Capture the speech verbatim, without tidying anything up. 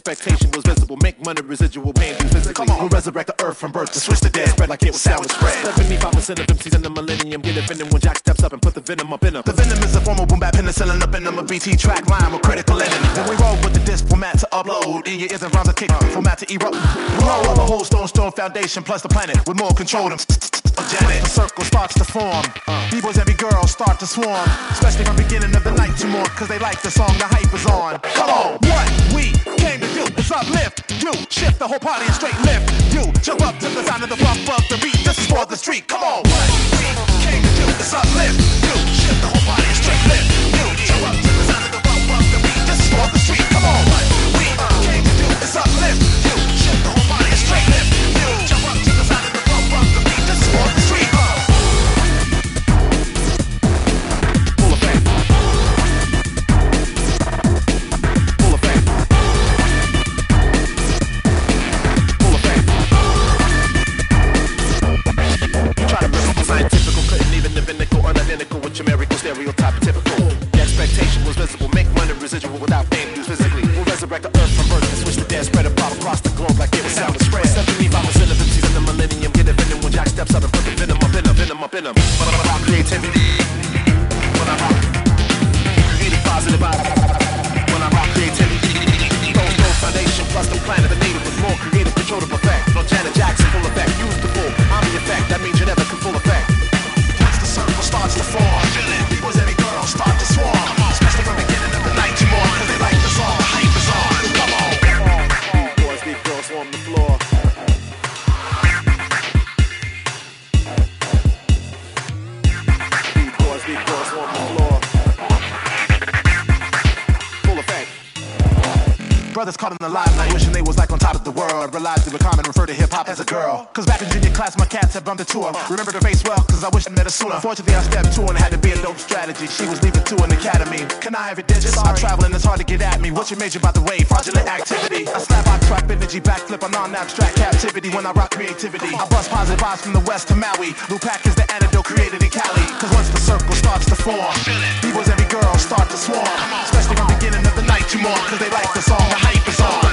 expectation was visible. Make money, residual pain through physically. Come on, we'll resurrect the earth from birth and switch the dead. Spread like it was sandwich bread. seventy-five percent of M Cs in the millennium get offended when Jack steps up and put the venom up in them. The venom is a form of boom bap penicillin up in them. A B T track line with critical ending. Then we roll with the disc format to upload. In your ears and rhymes a kick format to erupt. We roll on the whole stone stone foundation plus the planet with more control than Janet. The circle starts to form. B-boys, every girl start to swarm. Especially from beginning of the night to more. Cause they like the song, the hype is on. Come on, what we came to do is uplift you. Shift the whole party and straight lift you. Jump up to the sound of the bump of the beat. This is for the street. Come on, what we came to do is uplift you. Shift the whole party and straight lift you. Jump up to the sound of the bump of the beat. This is for the street. Come on, what we came to do is uplift you. Shift the whole party and straight lift you. Jump up to the sound of the bump of the beat. This is for the street. Full effect. Full effect. Full effect. You try to rip scientific, couldn't even the pinnacle, unidentical with your miracle stereotype typical. The expectation was visible, make money residual without pain used physically. We'll resurrect the earth from birth and switch the dead, spread a pop across the globe like it was sound spread. seventy-five percent of M Cs in the millennium get offended when Jack steps up and put the venom up in them, venom up in them. But I'm about creativity. When I'm out, creative positive vibe. When I'm out creativity, those no foundation plus the planet, the native with more creative control to perfect. No Janet Jackson full effect, use the full. I'm the effect, that means you never can full effect. Once the circle starts to form, people's every girl start to swarm. Especially from the beginning of the night to more, cause they like the song, the hype is on. Come on. Boys, these girls swarm the floor. These boys, these girls swarm the floor. Full effect. Brothers caught in the limelight, wishing they was like on top of the world. Realized they were common, refer to hip-hop as a girl. Cause back in junior class, my cats had bumped into her. Remember her face well, cause I wish I met her sooner. Fortunately, I stepped to her and had to be a dope strategy. She was leaving to an academy. Can I have your digits? I'm traveling, it's hard to get at me. What's your major, by the way? Fraudulent activity. I slap, I trap energy, backflip, I'm non-abstract captivity. When I rock creativity, I bust positive vibes from the west to Maui. Lupac is the antidote created in Cali. Cause once the circle starts to form, B-boys, every girl start to swarm. Especially from the beginning of the night to more, cause they like the song, the hype is on.